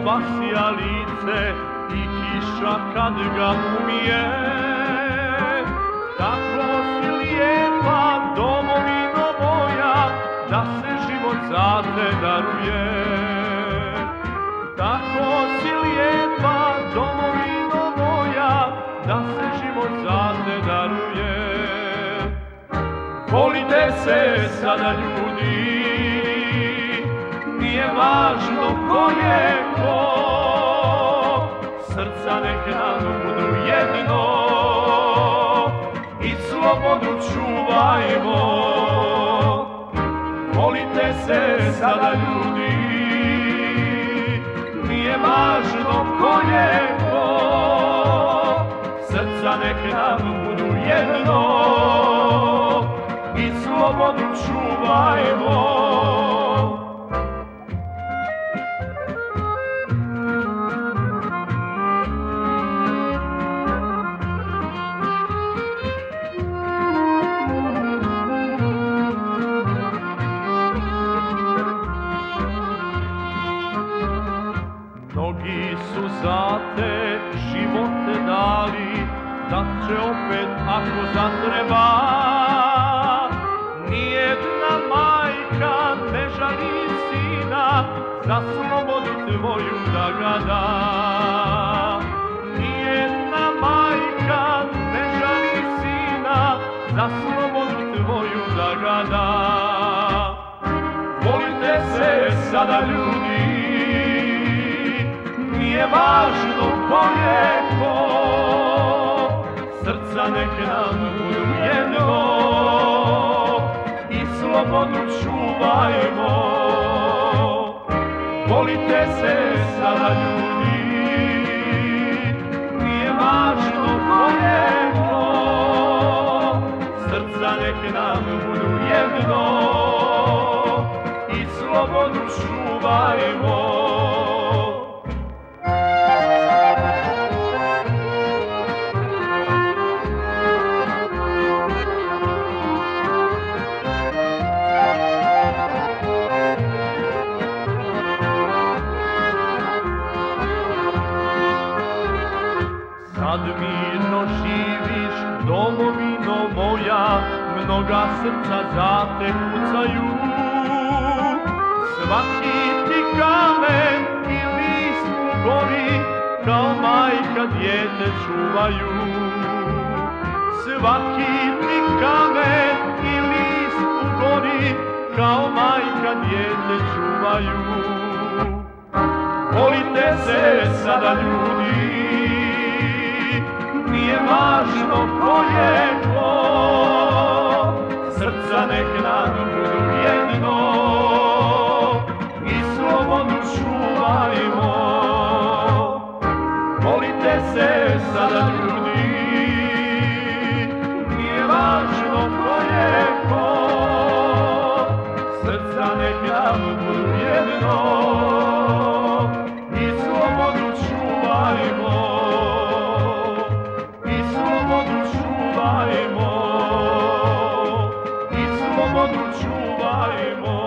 obasja lice i kiša kad ga umije. Tako si lijepa, domovino moja, da se život za te daruje. Tako si lijepa, domovino moja, da se život za te daruje. Volite se sada ljudi, nije važno ko je ko, srca nek nam budu jedno i slobodu čuvajmo. Volite se sada ljudi, nije važno ko je ko, srca nek nam budu jedno i slobodu čuvajmo. Mnogi su za te živote dali, dat će opet ako zatreba. Nijedna majka ne žali sina za slobodu tvoju da ga da. Nijedna majka ne žali sina za slobodu tvoju da ga da. Volite se sada ljudi, nije važno ko je ko, srca nek nam budu jedno i slobodu čuvajmo. Volite se sada ljudi, nije važno ko je ko, srca nek nam budu jedno i slobodu čuvajmo. Sad mirno živiš, domovino moja, mnoga srca za te kucaju. Svaki ti kamen i list u gori, kao majka dijete čuvaju. Svaki ti kamen i list u gori, kao majka dijete čuvaju. Volite se sada ljudi, nije važno ko je ko, srca nek nam budu jedno i slobodu čuvajmo. Volite se sada ljudi, nije važno ko je ko, srca nek nam budu jedno i slobodu čuvajmo. Čuvajmo i slobodu čuvajmo.